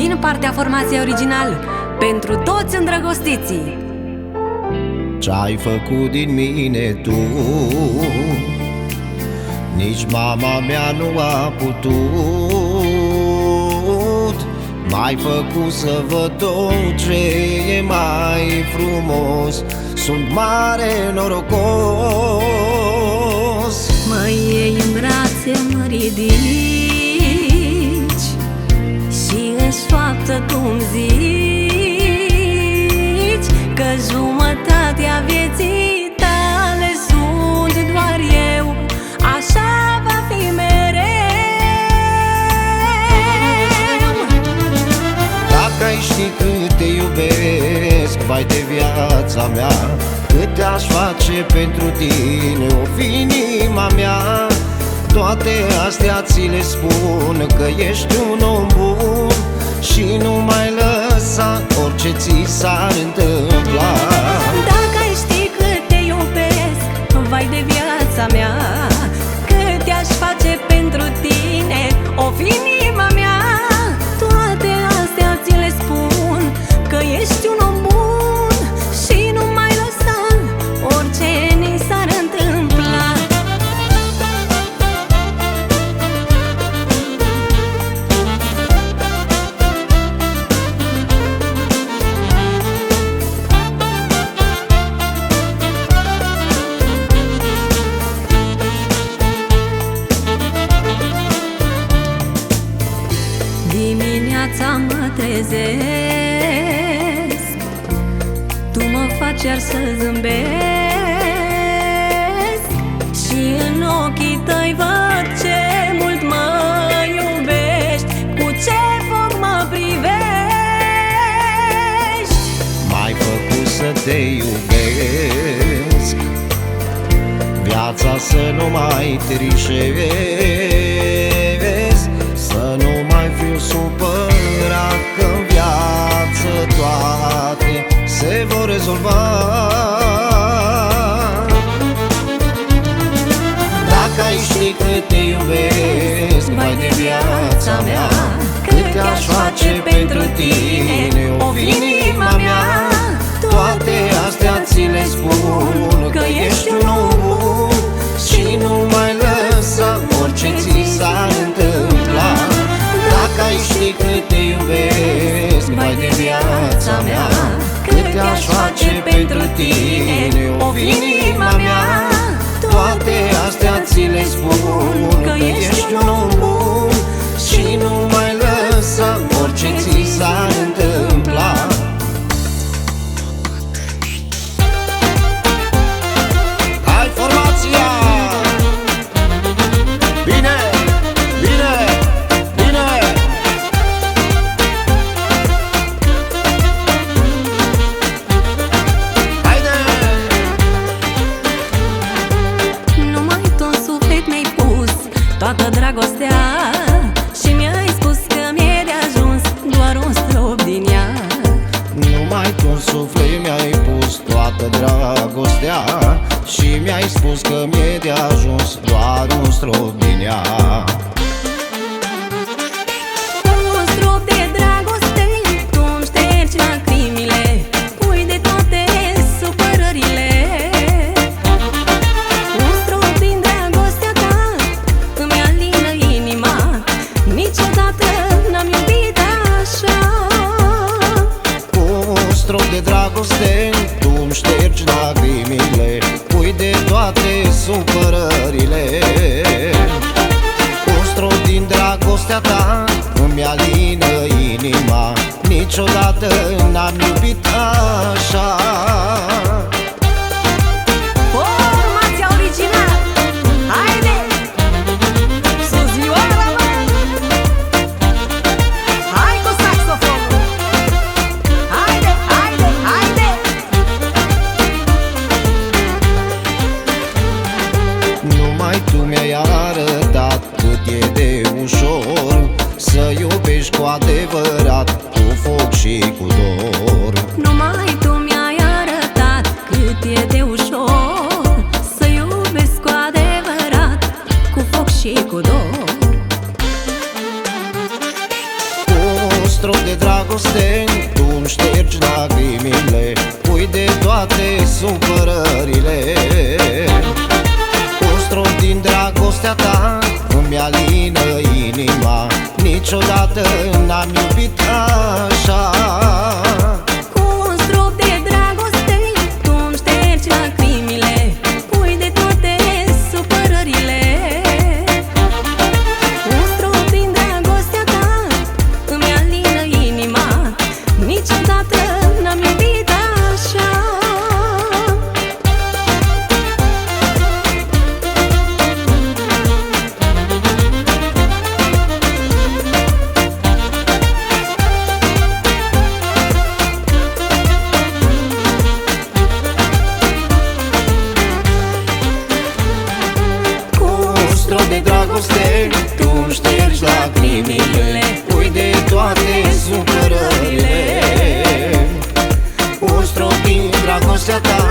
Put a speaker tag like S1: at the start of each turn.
S1: din partea formației original pentru toți îndrăgostiții.
S2: Ce-ai făcut din mine tu, nici mama mea nu a putut. M-ai făcut să văd tot ce e mai frumos. Sunt mare norocos.
S1: Mă iei în brațe, mă ridici și în șoaptă tu-mi zici că jumătatea vieții tale sunt doar eu. Așa va fi mereu.
S2: Dacă ai ști cât te iubesc, vai de viața mea, cât te-aș face pentru tine, o fi inima mea. Toate astea ți le spun, că ești un om bun și nu mai lăsa orice ți s-ar întâmpla.
S1: Dacă ai ști cât te iubesc, vai de viața mea, cât te-aș face pentru tine, o fi inima mea. Toate astea ți le spun, că ești un om bun și nu mai lăsa orice ni s-ar întâmpla. Dimineața mă trezesc, tu mă faci iar să zâmbesc și în ochii tăi văd ce mult mă iubești, cu ce foc mă privești.
S2: M-ai făcut să te iubesc, viața să nu mai trișez, să nu mai fiu supărat, că-n viață toate se vor rezolva. Dacă ai ști cât te iubesc, vai de viața mea, cât te-aș face pentru tine, o fi inima mea. Toate astea ți le spun, că ești un om bun și nu mai lăsa orice ți s-ar întâmpla. Dacă ai ști cât te iubesc, vai de viața mea, cât te-aș face pentru tine, o fi inima mea. Toate astea ți le spun, că ești un om bun și nu mai lăsa orice ți s-ar întâmpla. Hai formația! Bine! Bine! Bine! Haide!
S1: Numai tu în suflet mi-ai pus toată dragostea și mi-ai spus că mi-e de ajuns doar un strop din ea.
S2: Numai tu în suflet mi-ai pus toată dragostea și mi-ai spus că mi-e de ajuns doar un strop din ea.
S1: Un strop de dragoste, tu-mi ștergi lacrimile, pui de toate supărările. Un strop din dragostea ta îmi alină inima, niciodată n-am iubit așa.
S2: Un strop de dragoste, tu-mi ștergi lacrimile, pui de toate supărările. Un strop din dragostea ta îmi alină inima, niciodată n-am iubit așa.
S1: Formația originală, haide! Sus vioara, mă! Hai cu saxofonul! Haide, haide, haide!
S2: Numai tu mi-ai arătat cât e de ușor să iubești cu adevărat, cu foc și cu dor.
S1: Numai tu mi-ai arătat cât e de ușor să iubesc cu adevărat, cu foc și cu dor.
S2: strop de dragoste, tu îmi ștergi lacrimile, pui de toate supărările. Un strop din dragostea ta îmi alină inima, niciodată n-am iubit așa.
S1: Cu un strop de dragoste tu îmi ștergi lacrimile, pui de toate supărările. Un strop din dragostea ta îmi alină inima, niciodată n-am iubit așa.
S2: De dragoste, tu îmi ștergi lacrimile, pui de toate supărările. Un strop din dragostea ta